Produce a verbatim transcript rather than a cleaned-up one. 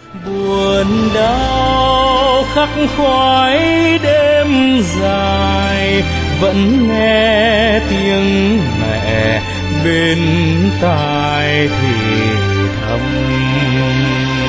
buồn đau khắc khoải đêm dài, vẫn nghe tiếng mẹ bên tai thì thầm.